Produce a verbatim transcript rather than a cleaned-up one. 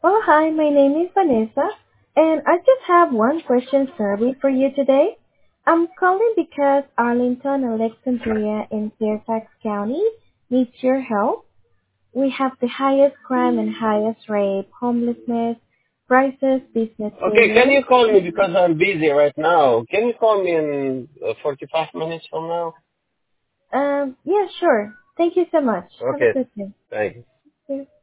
Oh, hi, my name is Vanessa, and I just have one question survey for you today. I'm calling because Arlington, Alexandria, and Fairfax County needs your help. We have the highest crime and highest rape, homelessness, crisis, business Okay, can failure. you call me because I'm busy right now? Can you call me in uh, forty-five minutes from now? Um, yeah, sure. Thank you so much. Have a Okay, good day. thanks. Thank you.